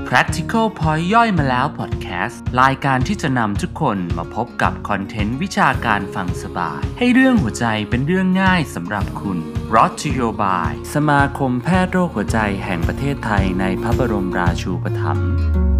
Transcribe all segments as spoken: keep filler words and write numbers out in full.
Practical Point ย่อยมาแล้ว Podcast รายการที่จะนำทุกคนมาพบกับคอนเทนต์วิชาการฟังสบายให้เรื่องหัวใจเป็นเรื่องง่ายสำหรับคุณ Brought to you by สมาคมแพทย์โรคหัวใจแห่งประเทศไทยในพระบรมราชูปถัมภ์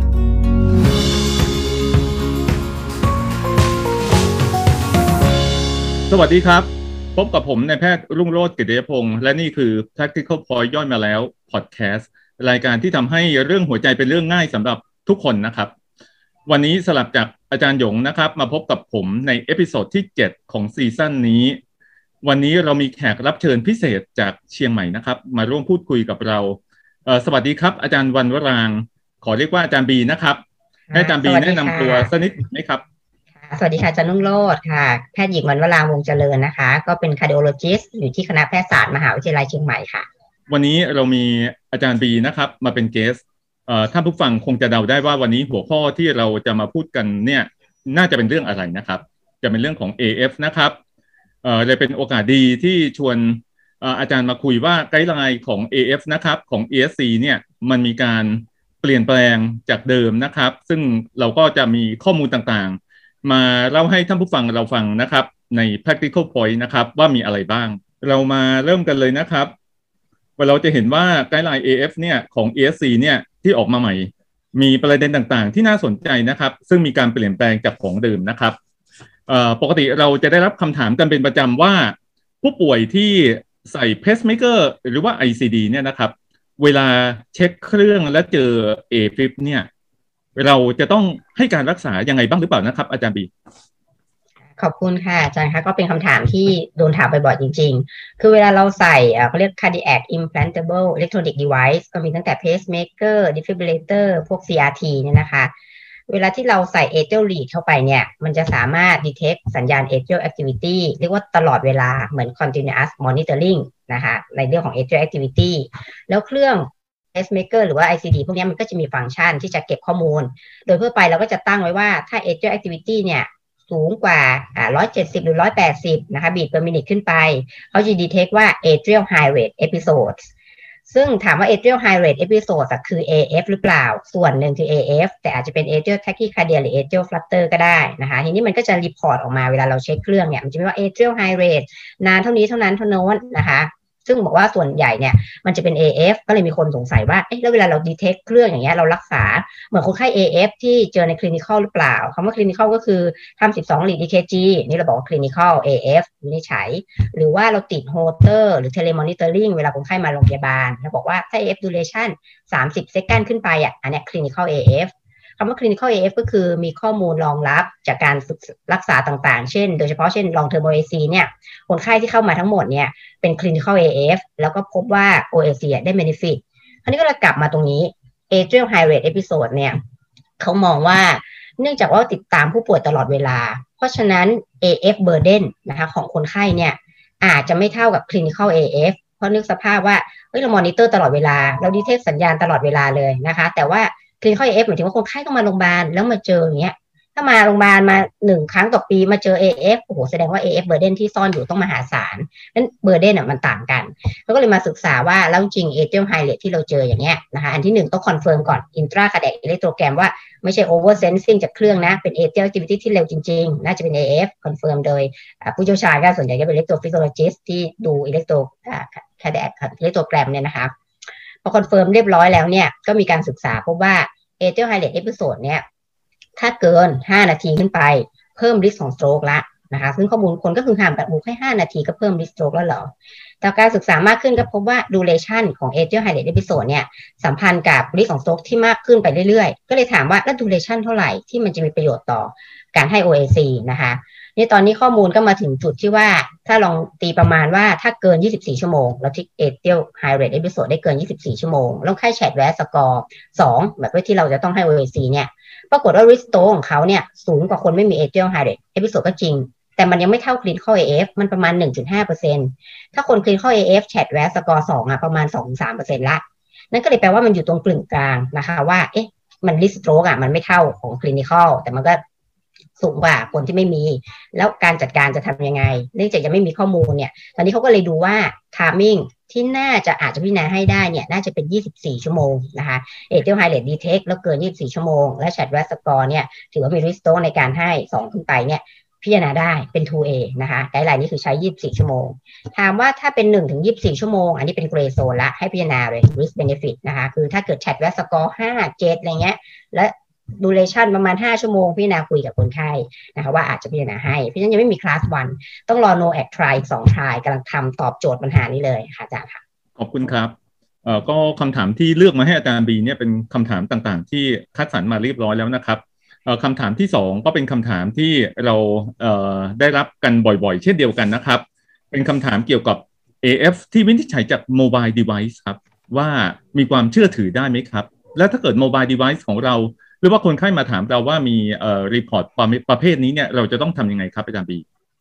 สวัสดีครับพบกับผมนายแพทย์รุ่งโรจน์ กิตติยพงศ์และนี่คือ Practical Point ย่อยมาแล้ว Podcast รายการที่ทำให้เรื่องหัวใจเป็นเรื่องง่ายสำหรับทุกคนนะครับวันนี้สลับจากอาจารย์หยงนะครับมาพบกับผมในเอพิโซดที่เจ็ดของซีซั่นนี้วันนี้เรามีแขกรับเชิญพิเศษจากเชียงใหม่นะครับมาร่วมพูดคุยกับเราเอ่อสวัสดีครับอาจารย์วรรณวรางค์ขอเรียกว่าอาจารย์บีนะครับให้อาจารย์บีแนะนำตัวสักนิดไหมครับสวัสดีค่ะอาจารย์รุ่งโรจน์ค่ะแพทย์หญิงวรรณวรางค์วงศ์เจริญนะคะก็เป็น cardiologist อยู่ที่คณะแพทยศาสตร์มหาวิทยาลัยเชียงใหม่ค่ะวันนี้เรามีอาจารย์บีนะครับมาเป็นเกสต์เอ่อท่านผู้ฟังคงจะเดาได้ว่าวันนี้หัวข้อที่เราจะมาพูดกันเนี่ยน่าจะเป็นเรื่องอะไรนะครับจะเป็นเรื่องของ เอ เอฟ นะครับเอ่อเลยเป็นโอกาสดีที่ชวนเอ่ออาจารย์มาคุยว่าไกด์ไลน์ของ เอ เอฟ นะครับของ อี เอส ซี เนี่ยมันมีการเปลี่ยนแปลงจากเดิมนะครับซึ่งเราก็จะมีข้อมูลต่างๆมาเล่าให้ท่านผู้ฟังเราฟังนะครับใน practical point นะครับว่ามีอะไรบ้างเรามาเริ่มกันเลยนะครับเราจะเห็นว่าไกด์ไลน์ เอ เอฟ เนี่ยของ อี เอส ซี เนี่ยที่ออกมาใหม่มีประเด็นต่างๆที่น่าสนใจนะครับซึ่งมีการเปลี่ยนแปลงจากของเดิมนะครับปกติเราจะได้รับคำถามกันเป็นประจำว่าผู้ป่วยที่ใส่เพสเมเกอร์หรือว่า ไอ ซี ดี เนี่ยนะครับเวลาเช็คเครื่องและเจอ เอ ฟิป เนี่ยเราจะต้องให้การรักษายังไงบ้างหรือเปล่านะครับอาจารย์บีขอบคุณค่ะอาจารย์คะก็เป็นคำถามที่โดนถามบ่อยๆจริงๆคือเวลาเราใส่เขาเรียก cardiac implantable electronic device ก็มีตั้งแต่ pacemaker defibrillator พวก ซี อาร์ ที เนี่ยนะคะเวลาที่เราใส่ atrial lead เข้าไปเนี่ยมันจะสามารถ detect สัญญาณ atrial activity เรียกว่าตลอดเวลาเหมือน continuous monitoring นะคะในเรื่องของ atrial activity แล้วเครื่อง pacemaker หรือว่า ไอ ซี ดี พวกนี้มันก็จะมีฟังก์ชันที่จะเก็บข้อมูลโดยทั่วไปเราก็จะตั้งไว้ว่าถ้า atrial activity เนี่ยสูงกว่าอ่าหนึ่งร้อยเจ็ดสิบหรือหนึ่งร้อยแปดสิบนะคะ beat per minute ขึ้นไปเขาจะ detect ว่า atrial high rate episodes ซึ่งถามว่า atrial high rate episodes คือ เอ เอฟ หรือเปล่าส่วนหนึ่งคือ เอ เอฟ แต่อาจจะเป็น atrial tachycardia หรือ atrial flutter ก็ได้นะคะทีนี้มันก็จะ report ออกมาเวลาเราเช็คเครื่องเนี่ยมันจะมีว่า atrial high rate นานเท่านี้เท่านั้นเท่านั้นนะคะซึ่งบอกว่าส่วนใหญ่เนี่ยมันจะเป็น เอ เอฟ ก็เลยมีคนสงสัยว่าเอ๊ะแล้วเวลาเรา detect เครื่องอย่างเงี้ยเรารักษาเหมือนคนไข้ เอ เอฟ ที่เจอใน clinical หรือเปล่าคำว่า clinical ก็คือทำสิบสอง lead อี เค จี นี่เราบอกว่า clinical เอ เอฟ วินิจฉัยหรือว่าเราติด holter หรือ telemonitoring เวลาคนไข้มาโรงพยาบาลเราบอกว่าถ้า เอ เอฟ duration สามสิบ second ขึ้นไปอ่ะอันเนี้ย clinical เอ เอฟคำว่า clinical เอ เอฟ ก็คือมีข้อมูลรองรับจากการรักษาต่างๆเช่นโดยเฉพาะเช่น long term โอ เอ ซี เนี่ยคนไข้ที่เข้ามาทั้งหมดเนี่ยเป็น clinical เอ เอฟ แล้วก็พบว่า โอ เอ ซี ได้ benefit คราวนี้ก็เลยกลับมาตรงนี้ atrial high rate episode เนี่ยเขามองว่าเนื่องจากว่าติดตามผู้ป่วยตลอดเวลาเพราะฉะนั้น เอ เอฟ burden นะคะของคนไข้เนี่ยอาจจะไม่เท่ากับ clinical เอ เอฟ เพราะนึกสภาพว่าเฮ้ยเรา monitor ตลอดเวลาเรา detect สัญญาณตลอดเวลาเลยนะคะแต่ว่าclinical เอ เอฟ หมายถึงว่าคนไข้ต้องมาโรงพยาบาลแล้วมาเจออย่างเงี้ยถ้ามาโรงพยาบาลมาหนึ่งครั้งต่อปีมาเจอ เอ เอฟ โอ้โหแสดงว่า เอ เอฟ burden ที่ซ่อนอยู่ต้องมหาศาลนั้น burden อ่ะมันต่างกันแล้วก็เลยมาศึกษาว่าแล้วจริง atrial high rate ที่เราเจออย่างเงี้ยนะคะอันที่หนึ่งต้อง confirm ก่อน intracardiac electrogram ว่าไม่ใช่ over sensing จากเครื่องนะเป็น atrial activity ที่เร็วจริงๆน่าจะเป็น เอ เอฟ confirm โดยผู้เชี่ยวชาญก็ส่วนใหญ่ก็เป็น electrophysiologist ที่ดู electrocardiac electrogram เนี่ยนะคะพอคอนเฟิร์มเรียบร้อยแล้วเนี่ยก็มีการศึกษาพบว่า atrial high rate episode เนี่ยถ้าเกินห้านาทีขึ้นไปเพิ่ม risk ของ stroke ละนะคะซึ่งข้อมูลคนก็คือถามแบบแค่ห้านาทีก็เพิ่ม risk stroke แล้วเหรอแต่การศึกษามากขึ้นก็พบว่า duration ของ atrial high rate episode เนี่ยสัมพันธ์กับ risk ของ stroke ที่มากขึ้นไปเรื่อยๆก็เลยถามว่าแล้ว duration เท่าไหร่ที่มันจะมีประโยชน์ต่อการให้ โอ เอ ซี นะคะนี่ตอนนี้ข้อมูลก็มาถึงจุดที่ว่าถ้าลองตีประมาณว่าถ้าเกินยี่สิบสี่ชั่วโมงแล้วที่ atrial high rate episode ได้เกินยี่สิบสี่ชั่วโมงแล้วค่า CHA-ด แวร์ score สองแบบที่เราจะต้องให้ โอ เอ ซี เนี่ยปรากฏว่า risk stroke ของเขาเนี่ยสูงกว่าคนไม่มี atrial high rate episode ก็จริงแต่มันยังไม่เท่า clinical เอ เอฟ มันประมาณ หนึ่งจุดห้าเปอร์เซ็นต์ ถ้าคน clinical เอ เอฟ CHA-ด แวร์ score สองอ่ะประมาณ สองถึงสามเปอร์เซ็นต์ ละนั่นก็เลยแปลว่ามันอยู่ตรงกึ่งกลางนะคะว่าเอ๊ะมัน risk stroke อ่ะมันไม่เท่าของ clinical แต่มันก็สูงกว่าคนที่ไม่มีแล้วการจัดการจะทำยังไงเนื่องจากยังไม่มีข้อมูลเนี่ยตอนนี้เขาก็เลยดูว่า timing ที่น่าจะอาจจะพิจารณาให้ได้เนี่ยน่าจะเป็นยี่สิบสี่ชั่วโมงนะคะ Atrial High Rate Detect แล้วเกินยี่สิบสี่ชั่วโมงและ Chadwick Score เนี่ยถือว่ามี risk score ในการให้สองขึ้นไปเนี่ยพิจารณาได้เป็น ทู เอ นะคะไกด์ไลน์นี้คือใช้ยี่สิบสี่ชั่วโมงถามว่าถ้าเป็นหนึ่งถึงยี่สิบสี่ชั่วโมงอันนี้เป็น gray zone ละให้พิจารณาเลย risk benefit นะคะคือถ้าเกิด Chadwick Score ห้า เจ็ดอะไรเงี้ยและ duration ประมาณห้าชั่วโมงพิจารณาคุยกับคนไข้นะคะว่าอาจจะพิจารณาให้เพราะฉะนั้นยังไม่มี class หนึ่งต้องรอ no act try อีกสอง try กำลังทำตอบโจทย์ปัญหานี้เลยค่ะอาจารย์ค่ะขอบคุณครับเอ่อก็คำถามที่เลือกมาให้อาจารย์บีเนี่ยเป็นคำถามต่างๆที่คัดสรรมาเรียบร้อยแล้วนะครับเอ่อคำถามที่สองก็เป็นคำถามที่เราเอ่อได้รับกันบ่อยๆเช่นเดียวกันนะครับเป็นคำถามเกี่ยวกับ เอ เอฟ ที่วินิจฉัยจาก mobile device ครับว่ามีความเชื่อถือได้ไหมครับแล้วถ้าเกิด mobile device ของเราหรือว่าคนไข้มาถามเราว่ามีเอ่อ report ประเภทนี้เนี่ยเราจะต้องทำยังไงครับอาจารย์บี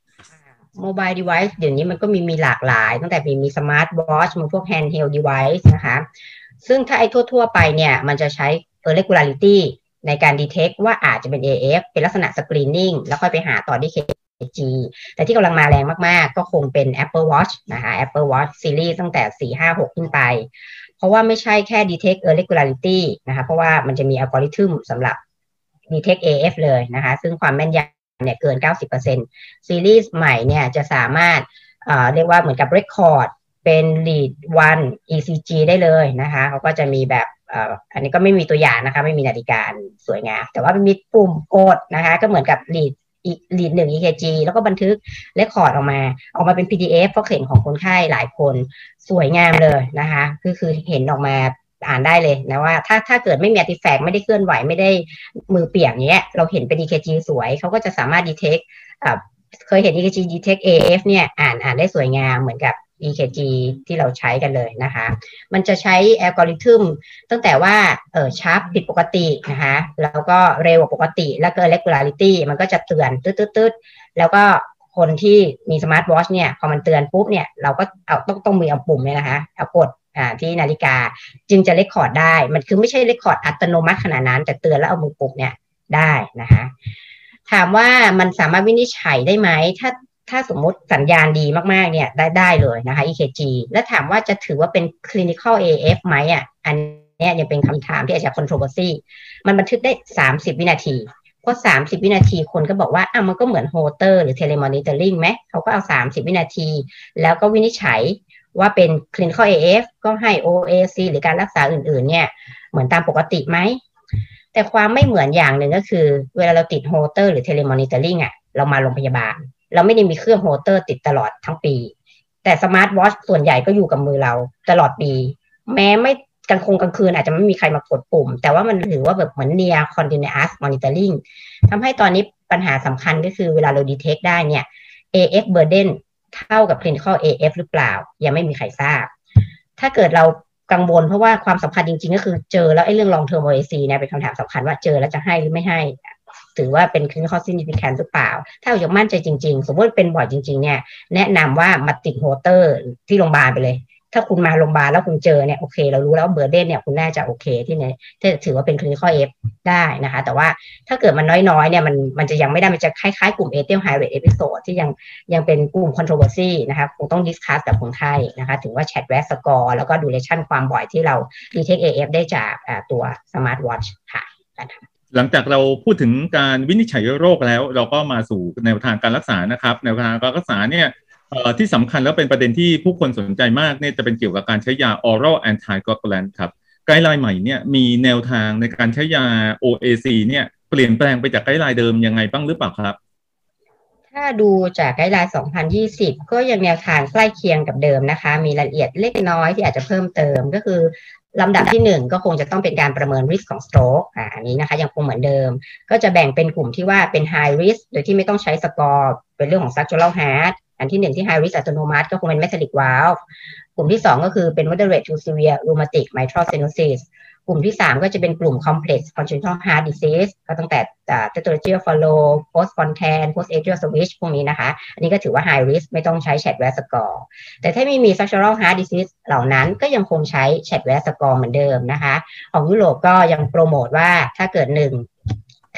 mobile device เดี๋ยวนี้มันก็มีมีหลากหลายตั้งแต่มีมี smart watch มีพวก handheld device นะคะซึ่งถ้าไอ้ทั่วๆไปเนี่ยมันจะใช้ irregularity ในการ detect ว่าอาจจะเป็น เอ เอฟ เป็นลักษณะ screening แล้วค่อยไปหาต่อที่ เค จี แต่ที่กำลังมาแรงมากๆก็คงเป็น Apple Watch นะคะ Apple Watch Series ตั้งแต่สี่ ห้า หกขึ้นไปเพราะว่าไม่ใช่แค่ detect irregularity นะคะเพราะว่ามันจะมีอัลกอริทึมสำหรับ detect เอ เอฟ เลยนะคะซึ่งความแม่นยำเนี่ยเกิน เก้าสิบเปอร์เซ็นต์ ซีรีส์ใหม่เนี่ยจะสามารถเอ่อเรียกว่าเหมือนกับ record เป็น lead one อี ซี จี ได้เลยนะคะเขาก็จะมีแบบเอ่ออันนี้ก็ไม่มีตัวอย่างนะคะไม่มีนาฬิกาสวยงามแต่ว่ามันมีปุ่มกดนะคะก็เหมือนกับ lead lead หนึ่ง อี เค จี แล้วก็บันทึก record ออกมาออกมาเป็น พี ดี เอฟ เพราะเห็นของคนไข้หลายคนสวยงามเลยนะคะคือคือเห็นออกมาอ่านได้เลยนะว่าถ้าถ้าเกิดไม่มี artifact ไม่ได้เคลื่อนไหวไม่ได้มือเปียกเงี้ยเราเห็นเป็น อี เค จี สวยเขาก็จะสามารถ detect อ่าเคยเห็น อี เค จี detect เอ เอฟ เนี่ยอ่านอ่านได้สวยงามเหมือนกับ อี เค จี ที่เราใช้กันเลยนะคะมันจะใช้อัลกอริทึมตั้งแต่ว่าเออชาร์ปผิดปกตินะคะแล้วก็เร็วกว่าปกติแล้วก็ regularity มันก็จะเตือนตืดๆๆแล้วก็คนที่มีสมาร์ทวอชเนี่ยพอมันเตือนปุ๊บเนี่ยเราก็เอาต้องต้องมีเอาปุ่มเนี่ยนะคะเอากดอ่าที่นาฬิกาจึงจะเรคคอร์ดได้มันคือไม่ใช่เรคคอร์ดอัตโนมัติขนาดนั้นแต่เตือนแล้วเอามือปุ่มเนี่ยได้นะคะถามว่ามันสามารถวินิจฉัยได้ไหมถ้าถ้าสมมติสัญญาณดีมากๆเนี่ยได้ได้เลยนะคะ อี เค จี แล้วถามว่าจะถือว่าเป็น clinical เอ เอฟ ไหมอ่ะอันนี้ยังเป็นคำถามที่อาจจะ controversy มันบันทึกได้สามสิบวินาทีเพราะสามสิบวินาทีคนก็บอกว่าอ้าวมันก็เหมือนโฮเตอร์หรือ telemonitoring ไหมเขาก็เอาสามสิบวินาทีแล้วก็วินิจฉัยว่าเป็น clinical เอ เอฟ ก็ให้ โอ เอ ซี หรือการรักษาอื่นๆเนี่ยเหมือนตามปกติไหมแต่ความไม่เหมือนอย่างหนึ่งก็คือเวลาเราติดโฮเตอร์หรือ telemonitoring อ่ะเรามาโรงพยาบาลเราไม่ได้มีเครื่องโฮเตอร์ติดตลอดทั้งปีแต่สมาร์ทวอชส่วนใหญ่ก็อยู่กับมือเราตลอดปีแม้ไม่กลางคงกลางคืนอาจจะไม่มีใครมากดปุ่มแต่ว่ามันถือว่าแบบเหมือน near continuous monitoring ทำให้ตอนนี้ปัญหาสำคัญก็คือเวลาเรา detect ได้เนี่ย เอ เอฟ burden เท่ากับ clinical เอ เอฟ หรือเปล่ายังไม่มีใครทราบถ้าเกิดเรากังวลเพราะว่าความสำคัญจริงๆก็คือเจอแล้วไอ้เรื่อง long term โอ เอ ซี เนี่ยเป็นคำถามสำคัญว่าเจอแล้วจะให้หรือไม่ให้ถือว่าเป็น clinical significant หรือเปล่าถ้าเราอยากมั่นใจจริงๆสมมติเป็นบ่อยจริงๆเนี่ยแนะนำว่ามาติดโฮเตอร์ที่โรงพยาบาลไปเลยถ้าคุณมาโรงพยาบาลแล้วคุณเจอเนี่ยโอเคเรารู้แล้วเบอร์เดนเนี่ยคุณน่าจะโอเคที่เนี่ยถือว่าเป็น clinical เอ เอฟ ได้นะคะแต่ว่าถ้าเกิดมันน้อยๆเนี่ยมันมันจะยังไม่ได้มันจะคล้ายๆกลุ่ม Atrial High Rate Episode ที่ยังยังเป็นกลุ่ม controversy นะคะคงต้อง discuss กับคนไข้นะคะถึงว่า Chadwick Score แล้วก็ duration ความบ่อยที่เรา detect เอ เอฟ ได้จากตัว smart watch ค่ะหลังจากเราพูดถึงการวินิจฉัยโรคแล้วเราก็มาสู่แนวทางการรักษานะครับแนวทางการรักษาเนี่ยที่สำคัญแล้วเป็นประเด็นที่ผู้คนสนใจมากเนี่ยจะเป็นเกี่ยวกับการใช้ยา oral anticoagulant ครับไกด์ไลน์ใหม่เนี่ยมีแนวทางในการใช้ยา โอ เอ ซี เนี่ยเปลี่ยนแปลงไปจากไกด์ไลน์เดิมยังไงบ้างหรือเปล่าครับถ้าดูจากไกด์ไลน์สองพันยี่สิบก็ยังแนวทางใกล้เคียงกับเดิมนะคะมีรายละเอียดเล็กน้อยที่อาจจะเพิ่มเติมก็คือลำดับที่หนึ่งก็คงจะต้องเป็นการประเมิน risk ของ stroke อ่าอันนี้นะคะยังคงเหมือนเดิมก็จะแบ่งเป็นกลุ่มที่ว่าเป็น high risk โดยที่ไม่ต้องใช้สกอร์เป็นเรื่องของ structural heart อันที่หนึ่งที่ high risk อัตโนมัติก็คงเป็น metallic valve กลุ่มที่สองก็คือเป็น moderate to severe rheumatic mitral stenosis กลุ่มที่สามก็จะเป็นกลุ่ม complex congenital heart disease ก็ตั้งแต่ tetralogical follow post spontan post atrial switch พวกนี้นะคะอันนี้ก็ถือว่า high risk ไม่ต้องใช้ Chadwick score แต่ถ้าไม่มี structural heart disease เหล่านั้นก็ยังคงใช้ Chadwick score เหมือนเดิมนะคะของยุโรปก็ยังโปรโมทว่าถ้าเกิดหนึ่ง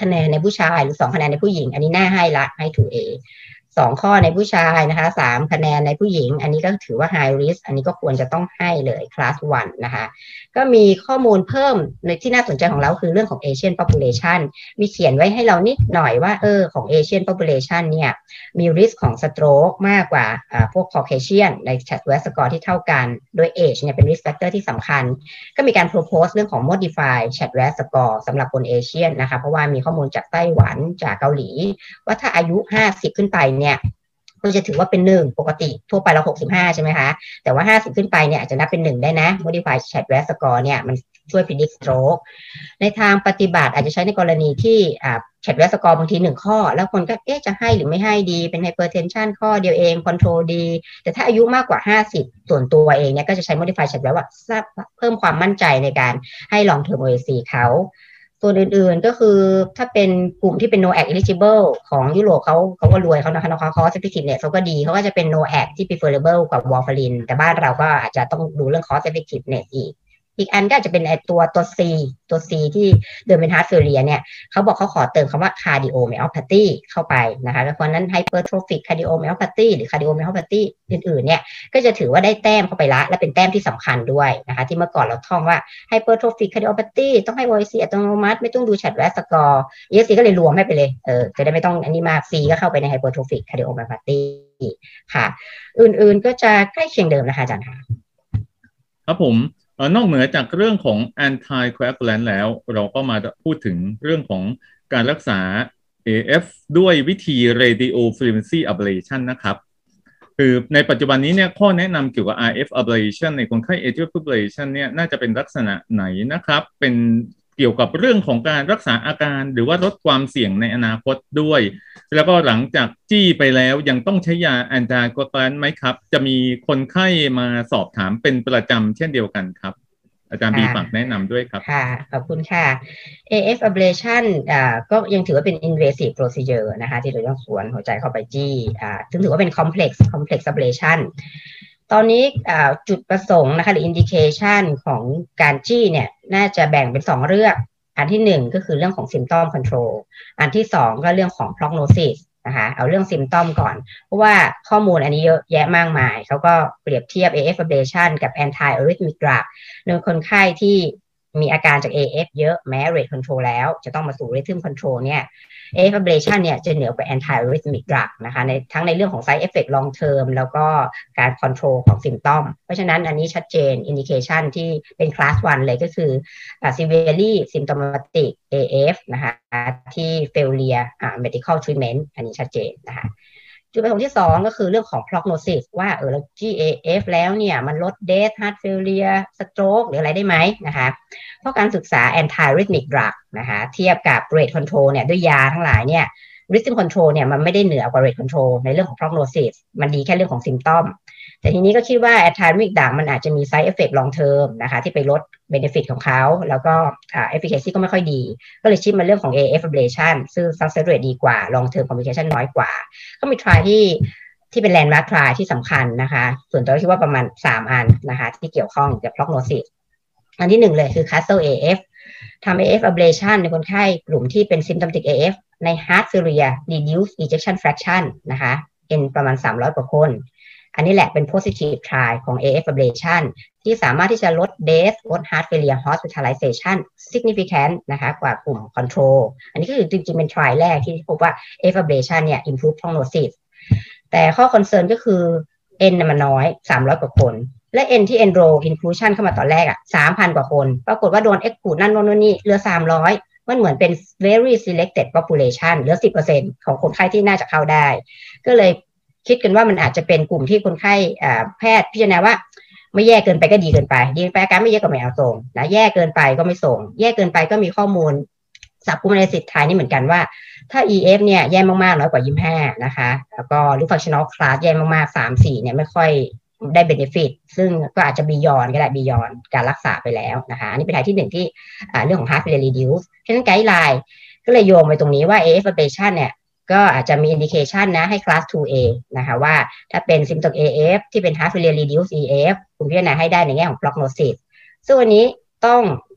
คะแนนในผู้ชายหรือสองคะแนนในผู้หญิงอันนี้น่าให้ละให้ ทู เอ สองข้อในผู้ชายนะคะสามคะแนนในผู้หญิงอันนี้ก็ถือว่า high risk อันนี้ก็ควรจะต้องให้เลย class วันนะคะก็มีข้อมูลเพิ่มในที่น่าสนใจของเราคือเรื่องของ Asian population มีเขียนไว้ให้เรานิดหน่อยว่าเออของ Asian population เนี่ยมี risk ของ stroke มากกว่าพวก Caucasian ใน Chadwick score ที่เท่ากันโดย age เนี่ยเป็น risk factor ที่สำคัญก็มีการ propose เรื่องของ modify Chadwick score สำหรับคน Asian นะคะเพราะว่ามีข้อมูลจากไต้หวันจากเกาหลีว่าถ้าอายุห้าสิบขึ้นไปเนี่ยก็จะถือว่าเป็นหนึ่งปกติทั่วไปเราหกสิบห้าใช่ไหมคะแต่ว่าห้าสิบขึ้นไปเนี่ยอาจจะนับเป็นหนึ่งได้นะ modify Chadwick score เนี่ยมันช่วย predict stroke ในทางปฏิบัติอาจจะใช้ในกรณีที่อ่า Chadwick score บางทีหนึ่งข้อแล้วคนก็เอ๊ะจะให้หรือไม่ให้ดีเป็น hypertension ข้อเดียวเอง control ดีแต่ถ้าอายุมากกว่าห้าสิบส่วนตัวเองเนี่ยก็จะใช้ modify Chadwick ว่าเพิ่มความมั่นใจในการให้ long term โอ เอ ซี เขาส่วนอื่นๆก็คือถ้าเป็นกลุ่มที่เป็น no act eligible ของยุโรปเขาเขาก็รวยเขานะคะเขา cost effectiveness เขาก็ดีเขาก็จะเป็น no act ที่ preferable กว่า warfarin แต่บ้านเราก็อาจจะต้องดูเรื่อง cost effectiveness อีกอีกอันก็อาจจะเป็นไอตัวตัว C ตัว C ที่เดิมเป็น heart failure เนี่ยเขาบอกเขาขอเติมคำว่า cardiomyopathy เข้าไปนะคะเพราะนั้น hypertrophic cardiomyopathy หรือ cardiomyopathy อื่นๆเนี่ยก็จะถือว่าได้แต้มเข้าไปละและเป็นแต้มที่สำคัญด้วยนะคะที่เมื่อก่อนเราท่องว่า hypertrophic cardiomyopathy ต้องให้ โอ เอ ซี อัตโนมัติไม่ต้องดู Chadwick score เอ เอส ซี ก็เลยรวมให้ไปเลยเออจะได้ไม่ต้องอันนี้มาก C ก็เข้าไปใน hypertrophic cardiomyopathy ค่ะอื่นๆก็จะใกล้เคียงเดิมนะคะอาจารย์ค่ะครับผมนอกเหนือจากเรื่องของ anticoagulant แล้วเราก็มาพูดถึงเรื่องของการรักษา เอ เอฟ ด้วยวิธี radiofrequency ablation นะครับคือในปัจจุบันนี้เนี่ยข้อแนะนำเกี่ยวกับ อาร์ เอฟ ablation ในคนไข้ atrial fibrillation เนี่ยน่าจะเป็นลักษณะไหนนะครับเป็นเกี่ยวกับเรื่องของการรักษาอาการหรือว่าลดความเสี่ยงในอนาคตด้วยแล้วก็หลังจากจี้ไปแล้วยังต้องใช้ยา anticoagulant ไหมครับจะมีคนไข้มาสอบถามเป็นประจำเช่นเดียวกันครับอาจารย์บีฝากแนะนำด้วยครับค่ะขอบคุณค่ะ เอ เอฟ ablation อ่าก็ยังถือว่าเป็น invasive procedure นะคะที่เราต้องสวนหัวใจเข้าไปจี้อ่าซึ่งถือว่าเป็น complex complex ablation ตอนนี้จุดประสงค์นะคะหรือ indication ของการจี้เนี่ยน่าจะแบ่งเป็นสองเรื่องอันที่หนึ่งก็คือเรื่องของ symptom control อันที่สองก็เรื่องของ prognosis นะคะเอาเรื่อง symptom ก่อนเพราะว่าข้อมูลอันนี้เยอะแยะมากมายเขาก็เปรียบเทียบ เอ เอฟ ablation กับ anti arrhythmic drug ในคนไข้ที่มีอาการจาก เอ เอฟ เยอะแม้ rate control แล้วจะต้องมาสู่ rhythm control เนี่ย เอ เอฟ ablation เนี่ยจะเหนือกว่า anti arrhythmic drug นะคะในทั้งในเรื่องของ side effect long term แล้วก็การ control ของ symptom เพราะฉะนั้นอันนี้ชัดเจน indication ที่เป็น class วันเลยก็คือ uh, severely symptomatic เอ เอฟ นะคะที่ failure uh, medical treatment อันนี้ชัดเจนนะคะจุดประสงค์ที่สองก็คือเรื่องของ prognosis ว่าเออเรา จี เอ เอฟ แล้วเนี่ยมันลด death heart failure stroke หรืออะไรได้ไหมนะคะเพราะการศึกษา anti arrhythmic drug นะคะเทียบกับ rate control เนี่ยด้วยยาทั้งหลายเนี่ย rhythm control เนี่ยมันไม่ได้เหนือกว่า rate control ในเรื่องของ prognosis มันดีแค่เรื่องของ symptom แต่ทีนี้ก็คิดว่า anti arrhythmic drug มันอาจจะมี side effect long term นะคะที่ไปลด benefit ของเขาแล้วก็ efficacy ก็ไม่ค่อยดีก็เลยชิปมาเรื่องของ เอ เอฟ ablation ซึ่ง success rate ดีกว่า long term complication น้อยกว่าก็มี try ที่ที่เป็น landmark trial ที่สำคัญนะคะส่วนตัวคิดว่าประมาณสามอันนะคะที่เกี่ยวข้องกับ prognosis อันที่หนึ่งเลยคือ Castle เอ เอฟ ทำ เอ เอฟ ablation ในคนไข้กลุ่มที่เป็น symptomatic เอ เอฟ ใน heart failure reduce ejection fraction นะคะเป็นประมาณสามร้อยกว่าคนอันนี้แหละเป็น positive trial ของ เอ เอฟ ablation ที่สามารถที่จะลด death ลด heart failure hospitalization significant นะคะกว่ากลุ่ม control อันนี้ก็คือจริงๆเป็น trial แรกที่พบว่า เอ เอฟ ablation เนี่ย improve prognosis แต่ข้อ concern ก็คือ n มันน้อยสามร้อยกว่าคนและ n ที่ enroll inclusion เข้ามาตอนแรกอ่ะ สามพัน กว่าคนปรากฏว่าโดน exclude นั่นโน่นนี่เหลือสามร้อยมันเหมือนเป็น very selected population เหลือ สิบเปอร์เซ็นต์ ของคนไข้ที่น่าจะเข้าได้ก็เลยคิดกันว่ามันอาจจะเป็นกลุ่มที่คนไข้แพทย์พิจารณาว่าไม่แย่เกินไปก็ดีเกินไปดีเกินไปอาการไม่เยอะก็ไม่เอาส่งนะแย่เกินไปก็ไม่ส่งแย่เกินไปก็มีข้อมูลสับกุมในสิทธิ์ไทยนี่เหมือนกันว่าถ้า อี เอฟ เนี่ยแย่มากๆน้อยกว่ายี่สิบห้านะคะแล้วก็หรือ functional class แย่มากๆ สาม สี่เนี่ยไม่ค่อยได้ benefit ซึ่งก็อาจจะ beyond ก็ได้ beyond การรักษาไปแล้วนะคะอันนี้เป็นทางที่หนึ่งที่เรื่องของ heart failure reduce ฉะนั้นไกด์ไลน์ก็เลยโยงไปตรงนี้ว่า เอ เอฟ ablation เนี่ยก็อาจจะมี indication นะให้ class ทู เอ นะคะว่าถ้าเป็น symptom เอ เอฟ ที่เป็น heart failure reduce อี เอฟ คุณพิจารณาให้ได้ในแง่ของ prognosis ซึ่งวันนี้ต้อง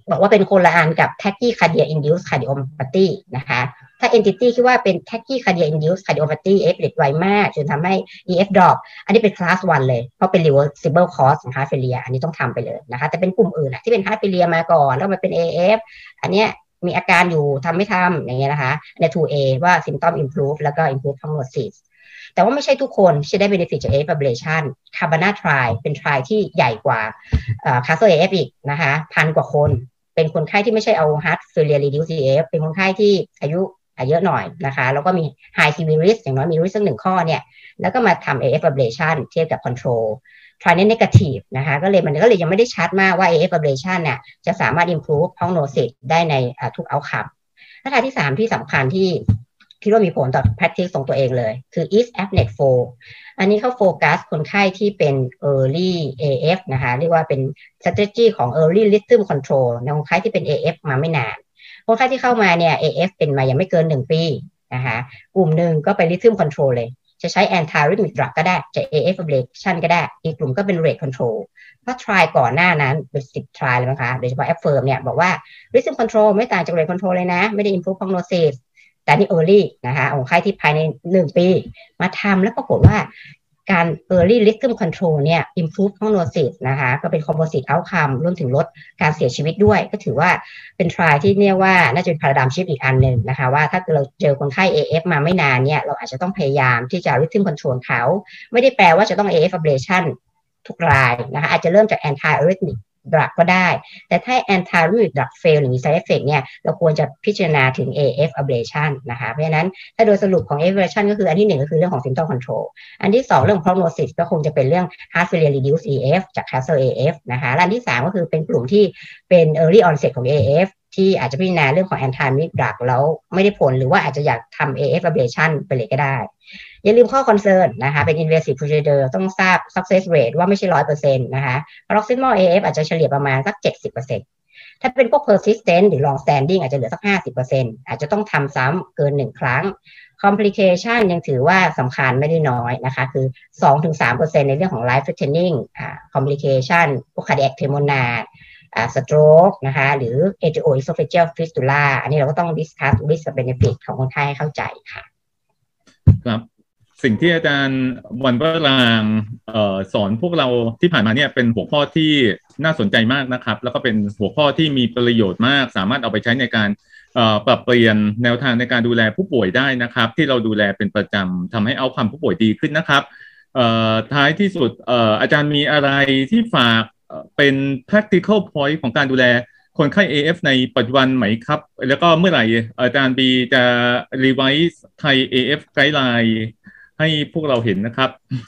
บอกว่าเป็นคนละอันกับ tachycardia induced cardiomyopathy นะคะถ้า entity คิดว่าเป็น tachycardia induced cardiomyopathy เอ เอฟ เด็ดไวมากจนทำให้ อี เอฟ drop อันนี้เป็น class วันเลยเพราะเป็น reversible cause ของ heart failure อันนี้ต้องทำไปเลยนะคะแต่เป็นกลุ่มอื่นอะที่เป็น heart failure มาก่อนแล้วมันเป็น เอ เอฟ อันเนี้ยมีอาการอยู่ทำไม่ทำอย่างเงี้ยนะคะใน ทู เอ ว่า symptom improve แล้วก็ improve prognosis แต่ว่าไม่ใช่ทุกคนที่ได้ benefit จาก เอ เอฟ ablation Cabana trial เป็น trial ที่ใหญ่กว่า Castle เอ เอฟ อีกนะคะพันกว่าคนเป็นคนไข้ที่ไม่ใช่เอา heart failure reduce เอ เอฟ เป็นคนไข้ที่อายุเยอะหน่อยนะคะแล้วก็มี high severe risk อย่างน้อยมี risk สักหนึ่งข้อเนี่ยแล้วก็มาทำ เอ เอฟ ablation เทียบกับ control trial นี้ negative นะคะก็เลยมันก็เลยยังไม่ได้ชัดมากว่า เอ เอฟ ablation เนี่ยจะสามารถ improve prognosis ได้ในทุก outcome และทางที่สามที่สำคัญที่คิดว่ามีผลต่อ practice ของตัวเองเลยคือ อีส เอฟ เน็ต โฟร์ อันนี้เขาโฟกัสคนไข้ที่เป็น early เอ เอฟ นะคะเรียกว่าเป็น strategy ของ early rhythm control ในคนไข้ที่เป็น เอ เอฟ มาไม่นานคนไข้ที่เข้ามาเนี่ย เอ เอฟ เป็นมายังไม่เกินหนึ่งปีนะคะกลุ่มหนึ่งก็ไป rhythm control เลยจะใช้ anti-arrhythmic drug ก็ได้จะ เอ เอฟ ablation ก็ได้อีกกลุ่มก็เป็น rate control เพราะ try ก่อนหน้านั้นเป็นสิบ try เลยนะคะโดยเฉพาะ Affirm เนี่ยบอกว่า rhythm control ไม่ต่างจาก rate control เลยนะไม่ได้ improve prognosis แต่นี่ early นะคะคนไข้ที่ภายในหนึ่งปีมาทำแล้วปรากฏว่าการ early rhythm control เนี่ย improve prognosis นะคะก็เป็น composite outcome รวมถึงลดการเสียชีวิตด้วยก็ถือว่าเป็น trial ที่เรียกว่าน่าจะเป็น paradigm shift อีกอันหนึ่งนะคะว่าถ้าเราเจอคนไข้ เอ เอฟ มาไม่นานเนี่ยเราอาจจะต้องพยายามที่จะ rhythm control เขาไม่ได้แปลว่าจะต้อง เอ เอฟ ablation ทุกรายนะคะอาจจะเริ่มจาก anti-arrhythmic drug ก็ได้แต่ถ้า anti-arrhythmic drug fail หรือมี side effect เนี่ยเราควรจะพิจารณาถึง เอ เอฟ ablation นะคะเพราะฉะนั้นถ้าโดยสรุปของ เอ เอฟ ablation ก็คืออันที่หนึ่งก็คือเรื่องของ symptom control อันที่สองเรื่อง prognosis ก็คงจะเป็นเรื่อง heart failure reduced อี เอฟ จาก Castle เอ เอฟ นะคะและอันที่สามก็คือเป็นกลุ่มที่เป็น early onset ของ เอ เอฟ ที่อาจจะพิจารณาเรื่องของ anti-arrhythmic drug แล้วไม่ได้ผลหรือว่าอาจจะอยากทำ เอ เอฟ ablation ไปเลยก็ได้อย่าลืมข้อ concern นะคะเป็น invasive procedure ต้องทราบ success rate ว่าไม่ใช่ หนึ่งร้อยเปอร์เซ็นต์ นะคะ paroxysmal เอ เอฟ อาจจะเฉลี่ยประมาณสัก เจ็ดสิบเปอร์เซ็นต์ ถ้าเป็นพวก persistent หรือ long standing อาจจะเหลือสัก ห้าสิบเปอร์เซ็นต์ อาจจะต้องทำซ้ำเกินหนึ่งครั้ง complication ยังถือว่าสำคัญไม่ได้น้อยนะคะคือ สองถึงสามเปอร์เซ็นต์ ในเรื่องของ life threatening อ่า complication พวก cardiac pneumoniaอ่า stroke นะคะหรือ atrioesophageal fistula อันนี้เราก็ต้อง discuss risk benefit ของคนไข้ให้เข้าใจค่ะครับสิ่งที่อาจารย์วันวรางค์เอ่อสอนพวกเราที่ผ่านมาเนี่ยเป็นหัวข้อที่น่าสนใจมากนะครับแล้วก็เป็นหัวข้อที่มีประโยชน์มากสามารถเอาไปใช้ในการเอ่อปรับเปลี่ยนแนวทางในการดูแลผู้ป่วยได้นะครับที่เราดูแลเป็นประจำทำให้เอาความผู้ป่วยดีขึ้นนะครับเอ่อท้ายที่สุดเอ่ออาจารย์มีอะไรที่ฝากเป็น practical point ของการดูแลคนไข้ เอ เอฟ ในปัจจุบันไหมครับแล้วก็เมื่อไหร่อาจารย์บีจะ revise ไทย เอ เอฟ guidelineให้พวกเราเห็นนะครับ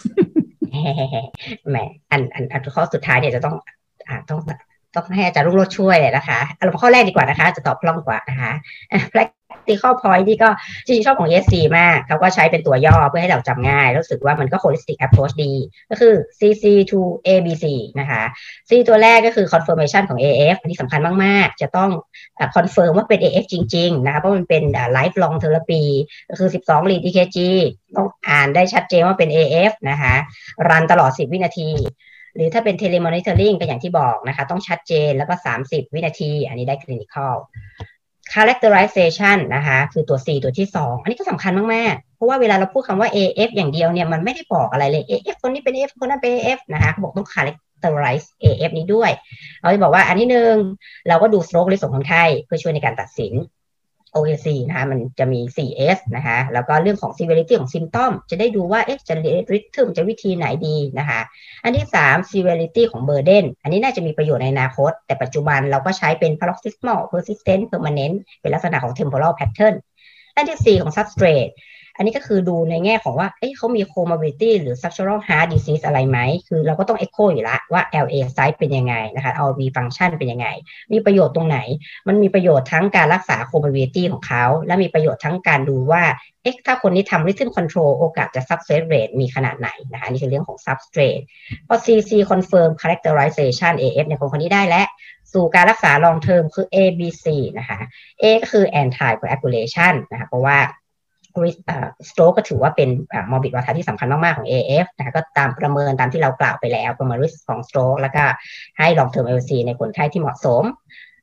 แหมอันอันอันข้อสุดท้ายเนี่ยจะต้องอ่าต้องต้องให้อาจารย์รุ่งโรจน์ช่วยเลยนะคะเอาข้อแรกดีกว่านะคะจะตอบคล่องกว่านะคะ practical point ที่ก็จริงๆชอบของ เอ เอส ซี มากเขาก็ใช้เป็นตัวย่อเพื่อให้เราจำง่ายรู้สึกว่ามันก็ holistic approach ดีก็คือ ซี ซี to เอ บี ซี นะคะ C ตัวแรกก็คือ confirmation ของ เอ เอฟ อันนี้สำคัญมากๆจะต้อง confirm ว่าเป็น เอ เอฟ จริงๆนะคะเพราะมันเป็น lifelong therapy ก็คือสิบสอง lead อี เค จี ต้องอ่านได้ชัดเจนว่าเป็น เอ เอฟ นะคะรันตลอดสิบวินาทีหรือถ้าเป็น telemonitoring ก็อย่างที่บอกนะคะต้องชัดเจนแล้วก็สามสิบวินาทีอันนี้ได้ clinical characterization นะคะคือตัว C ตัวที่สองอันนี้ก็สำคัญมากๆเพราะว่าเวลาเราพูดคำว่า เอ เอฟ อย่างเดียวเนี่ยมันไม่ได้บอกอะไรเลย เอ เอฟ คนนี้เป็น เอ เอฟ คนนั้นเป็น เอ เอฟ นะคะเขาบอกต้อง characterize เอ เอฟ นี้ด้วยเราจะบอกว่าอันที่หนึ่งเราก็ดู stroke risk ของคนไข้เพื่อช่วยในการตัดสินโอ เอ ซี นะคะมันจะมี โฟร์ เอส นะคะแล้วก็เรื่องของ severity ของ symptom จะได้ดูว่าเอ๊ะจะ rhythm จะวิธีไหนดีนะคะอันที่สาม severity ของ burden อันนี้น่าจะมีประโยชน์ในอนาคตแต่ปัจจุบันเราก็ใช้เป็น paroxysmal persistent permanent เป็นลักษณะของ temporal pattern อันที่สี่ของ substrate อันนี้ก็คือดูในแง่ของว่าเอ๊ะเขามี comorbidity หรือ structural heart disease อะไรไหมคือเราก็ต้อง echo อยู่ละว่า แอล เอ site เป็นยังไงนะคะ แอล วี function เป็นยังไงมีประโยชน์ตรงไหนมันมีประโยชน์ทั้งการรักษา comorbidity ของเขาและมีประโยชน์ทั้งการดูว่าเอ๊ะถ้าคนนี้ทำ rhythm control โอกาสจะ success rate มีขนาดไหนนะคะนี่คือเรื่องของ substrate พอ ซี ซี confirm characterization เอ เอฟ ในคนคนนี้ได้และสู่การรักษา long term คือ เอ บี ซี นะคะ A ก็คือ anticoagulation นะคะเพราะว่าstroke ก็ถือว่าเป็น morbid mortality ที่สำคัญมากๆของ เอ เอฟ นะคะก็ตามประเมินตามที่เรากล่าวไปแล้วประเมิน risk ของ stroke แล้วก็ให้ long term เอ แอล ซี ในคนไข้ที่เหมาะสม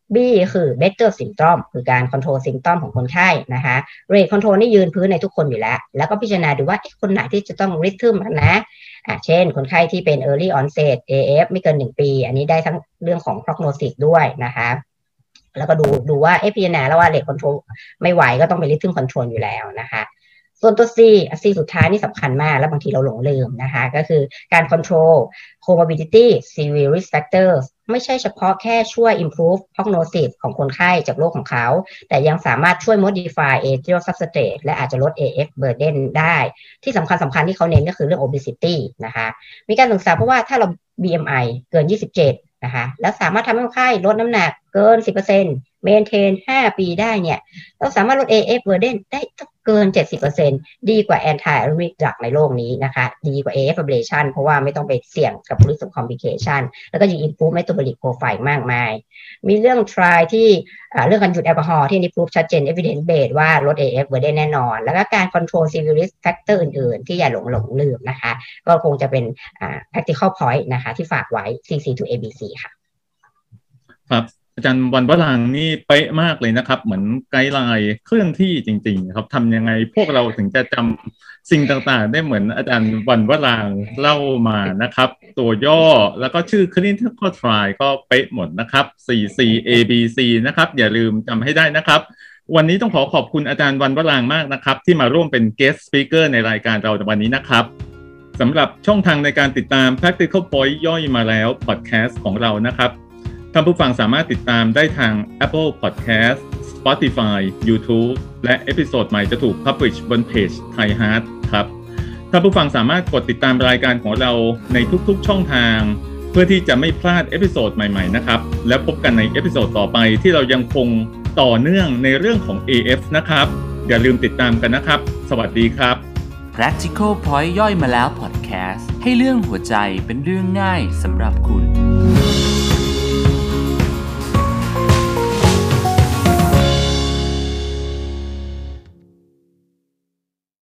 B คือ better symptom คือการ control symptom ของคนไข้นะคะ rate control นี่ยืนพื้นในทุกคนอยู่แล้วแล้วก็พิจารณาดูว่าคนไหนที่จะต้อง rhythm นะอ่ะเช่นคนไข้ที่เป็น early onset เอ เอฟ ไม่เกินหนึ่งปีอันนี้ได้ทั้งเรื่องของ prognosis ด้วยนะคะแล้วก็ดูดูว่าเอ๊ะพิจารณาแล้วว่า rate control ไม่ไหวก็ต้องเป็น rhythm control อยู่แล้วนะคะส่วนตัว C C สุดท้ายนี่สำคัญมากแล้วบางทีเราหลงลืมนะคะก็คือการ control comorbidity severe risk factors ไม่ใช่เฉพาะแค่ช่วย improve prognosis ของคนไข้จากโรคของเขาแต่ยังสามารถช่วย modify atrial substrate และอาจจะลด เอ เอฟ burden ได้ที่สำคัญสำคัญที่เขาเน้นก็คือเรื่อง obesity นะคะมีการศึกษาเพราะว่าถ้าเรา บี เอ็ม ไอ เกินยี่สิบเจ็ดนะคะแล้วสามารถทำให้คนไข้ลดน้ำหนักเกิน สิบเปอร์เซ็นต์ maintain ห้าปีได้เนี่ยเราสามารถลด เอ เอฟ burden ได้เกิน เจ็ดสิบเปอร์เซ็นต์ ดีกว่า anti arrhythmic drug ในโลกนี้นะคะดีกว่า เอ เอฟ ablation เพราะว่าไม่ต้องไปเสี่ยงกับ risk of complication แล้วก็ยัง improve metabolic profile มากมายมีเรื่อง try ที่เรื่องการหยุดแอลกอฮอล์ที่ improve ชัดเจน evidence base ว่าลด เอ เอฟ burden แน่นอนแล้วก็การ control severe risk factor อื่นๆที่อย่าหลงหลงลืมนะคะก็คงจะเป็น practical point นะคะที่ฝากไว้ ซี ซี to เอ บี ซี ค่ะครับอาจารย์วันวรางค์นี่เป๊ะมากเลยนะครับเหมือนไกด์ไลน์เคลื่อนที่จริงๆครับทำยังไงพวกเราถึงจะจำสิ่งต่างๆได้เหมือนอาจารย์วันวรางค์เล่ามานะครับตัวย่อแล้วก็ชื่อ clinical trial ก็เป๊ะหมดนะครับ ซี ซี เอ บี ซี นะครับอย่าลืมจำให้ได้นะครับวันนี้ต้องขอขอบคุณอาจารย์วันวรางค์มากนะครับที่มาร่วมเป็น guest speaker ในรายการเราในวันนี้นะครับสำหรับช่องทางในการติดตาม practical point ย่อยมาแล้ว podcast ของเรานะครับท่านผู้ฟังสามารถติดตามได้ทาง Apple Podcast, Spotify, YouTube และเอพิโซดใหม่จะถูก publish บนเพจ Thai Heart ครับท่านผู้ฟังสามารถกดติดตามรายการของเราในทุกๆช่องทางเพื่อที่จะไม่พลาดเอพิโซดใหม่ๆนะครับแล้วพบกันในเอพิโซดต่อไปที่เรายังคงต่อเนื่องในเรื่องของ เอ เอฟ นะครับอย่าลืมติดตามกันนะครับสวัสดีครับ Practical Point ย่อยมาแล้ว Podcast ให้เรื่องหัวใจเป็นเรื่องง่ายสำหรับคุณ